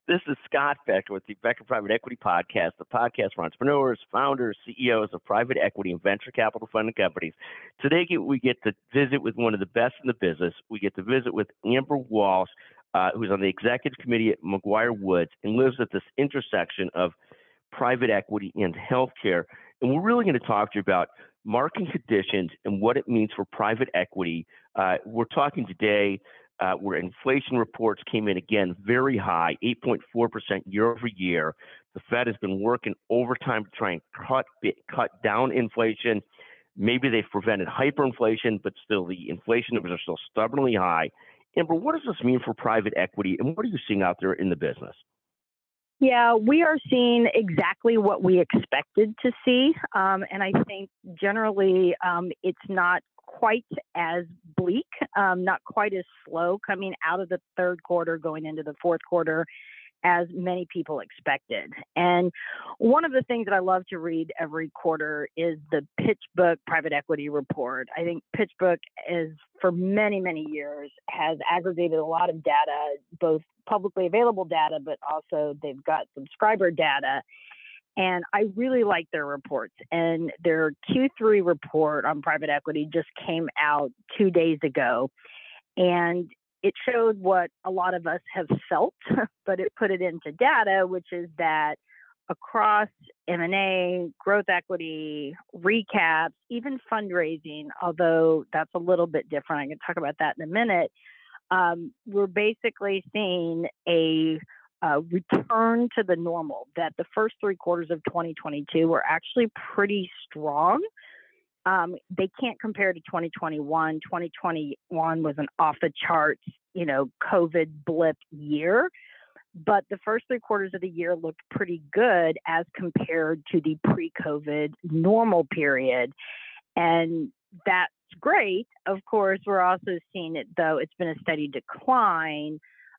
This is Scott Becker with the Becker Private Equity Podcast, the podcast for entrepreneurs, founders, CEOs of private equity and venture capital funding companies. Today, we get to visit with one of the best in the business. We get to visit with Amber Walsh, who's on the executive committee at McGuire-Woods and lives at this intersection of private equity and healthcare. And we're really going to talk to you about market conditions and what it means for private equity. We're talking today where inflation reports came in again very high, 8.4% year over year. The Fed has been working overtime to try and cut down inflation. Maybe they've prevented hyperinflation, but still the inflation numbers are still stubbornly high. Amber, what does this mean for private equity, and what are you seeing out there in the business? Yeah, we are seeing exactly what we expected to see. And I think generally it's not quite as bleak, not quite as slow coming out of the third quarter, going into the fourth quarter, as many people expected. And one of the things that I love to read every quarter is the PitchBook Private Equity Report. I think PitchBook is, for many, many years, has aggregated a lot of data, both publicly available data, but also they've got subscriber data. And I really like their reports. And their Q3 report on private equity just came out 2 days ago. And it showed what a lot of us have felt, but it put it into data, which is that across M&A, growth equity, recaps, even fundraising, although that's a little bit different, I can talk about that in a minute, we're basically seeing a return to the normal, that the first 3 quarters of 2022 were actually pretty strong. They can't compare to 2021. 2021 was an off the charts, COVID blip year. But the first 3 quarters of the year looked pretty good as compared to the pre-COVID normal period. And that's great. Of course, we're also seeing it, though, it's been a steady decline.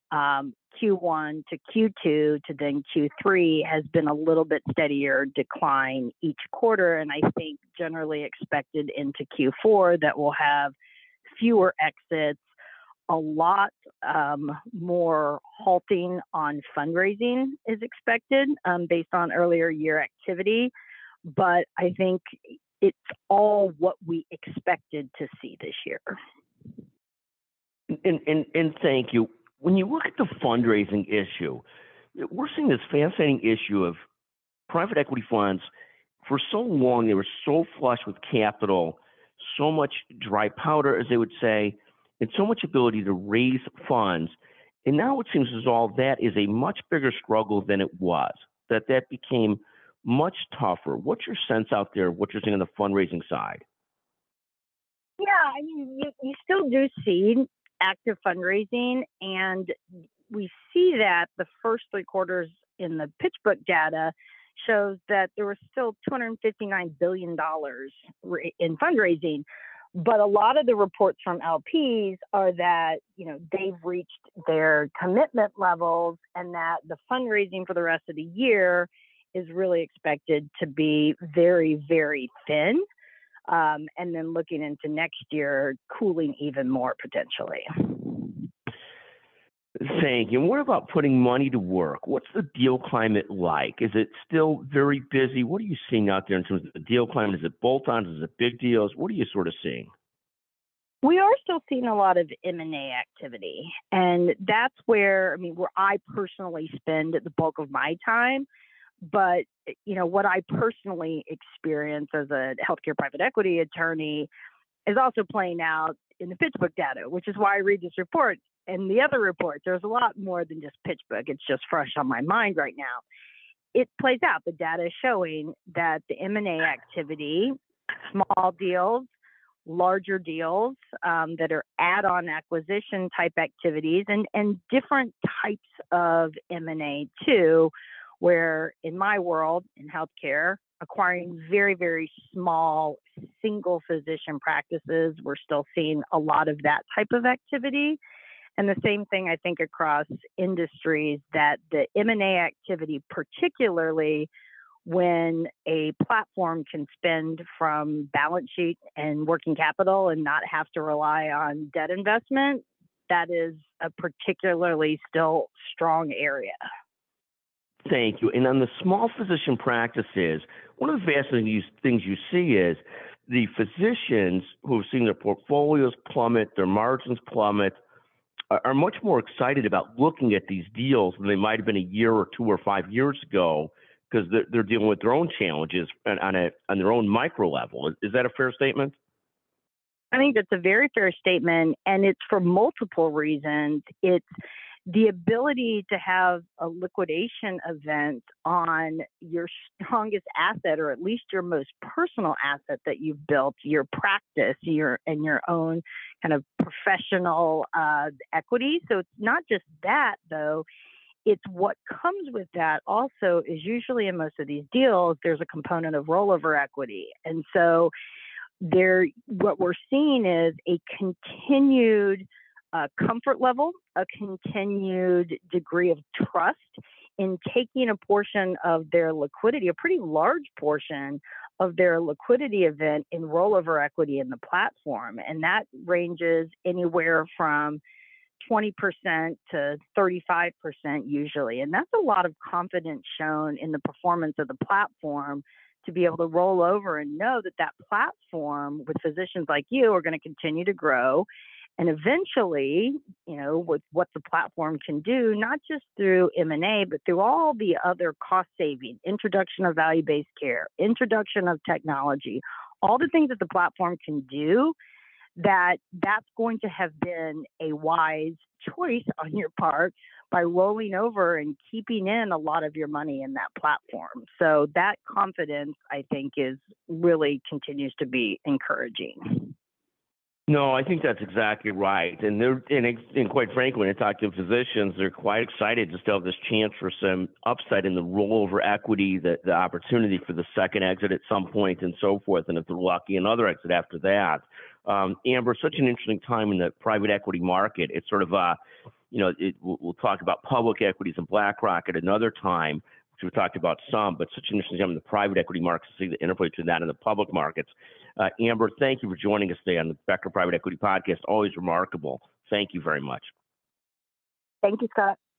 Q1 to Q2 to then Q3 has been a little bit steadier decline each quarter. And I think generally expected into Q4 that we'll have fewer exits, a lot more halting on fundraising is expected based on earlier year activity. But I think it's all what we expected to see this year. And thank you. When you look at the fundraising issue, we're seeing this fascinating issue of private equity funds. For so long, they were so flush with capital, so much dry powder, as they would say, and so much ability to raise funds. And now it seems as though that is a much bigger struggle than it was, that became much tougher. What's your sense out there, what you're seeing on the fundraising side? Yeah, I mean, you still do see active fundraising, and we see that the first 3 quarters in the PitchBook data shows that there was still $259 billion in fundraising. But a lot of the reports from LPs are that, they've reached their commitment levels and that the fundraising for the rest of the year is really expected to be very, very thin. And then looking into next year, cooling even more potentially. Thank you. And what about putting money to work? What's the deal climate like? Is it still very busy? What are you seeing out there in terms of the deal climate? Is it bolt-ons? Is it big deals? What are you sort of seeing? We are still seeing a lot of M&A activity. And that's where I personally spend the bulk of my time. But, what I personally experience as a healthcare private equity attorney is also playing out in the PitchBook data, which is why I read this report and the other reports. There's a lot more than just PitchBook. It's just fresh on my mind right now. It plays out. The data is showing that the M&A activity, small deals, larger deals that are add-on acquisition type activities and different types of M&A too, where in my world, in healthcare, acquiring very, very small single physician practices, we're still seeing a lot of that type of activity. And the same thing, I think, across industries, that the M&A activity, particularly when a platform can spend from balance sheet and working capital and not have to rely on debt investment, that is a particularly still strong area. Thank you. And on the small physician practices, one of the fascinating things you see is the physicians who have seen their portfolios plummet, their margins plummet, are much more excited about looking at these deals than they might have been a year or 2 or 5 years ago because they're dealing with their own challenges on their own micro level. Is that a fair statement? I think that's a very fair statement, and it's for multiple reasons. It's the ability to have a liquidation event on your strongest asset, or at least your most personal asset that you've built, your practice, your own kind of professional equity. So it's not just that, though. It's what comes with that also is usually in most of these deals, there's a component of rollover equity. And so what we're seeing is a continued comfort level, a continued degree of trust in taking a portion of their liquidity, a pretty large portion of their liquidity event in rollover equity in the platform. And that ranges anywhere from 20% to 35% usually. And that's a lot of confidence shown in the performance of the platform to be able to roll over and know that that platform with physicians like you are going to continue to grow. And eventually, with what the platform can do, not just through M&A, but through all the other cost saving, introduction of value-based care, introduction of technology, all the things that the platform can do, that's going to have been a wise choice on your part by rolling over and keeping in a lot of your money in that platform. So that confidence, I think, is really continues to be encouraging. No, I think that's exactly right. And quite frankly, when I talk to physicians, they're quite excited to still have this chance for some upside in the rollover equity, the opportunity for the second exit at some point and so forth. And if they're lucky, another exit after that. Amber, such an interesting time in the private equity market. It's sort of, we'll talk about public equities and BlackRock at another time, which we've talked about some, but such an interesting time in the private equity markets to see the interplay between that and the public markets. Amber, thank you for joining us today on the Becker Private Equity Podcast. Always remarkable. Thank you very much. Thank you, Scott.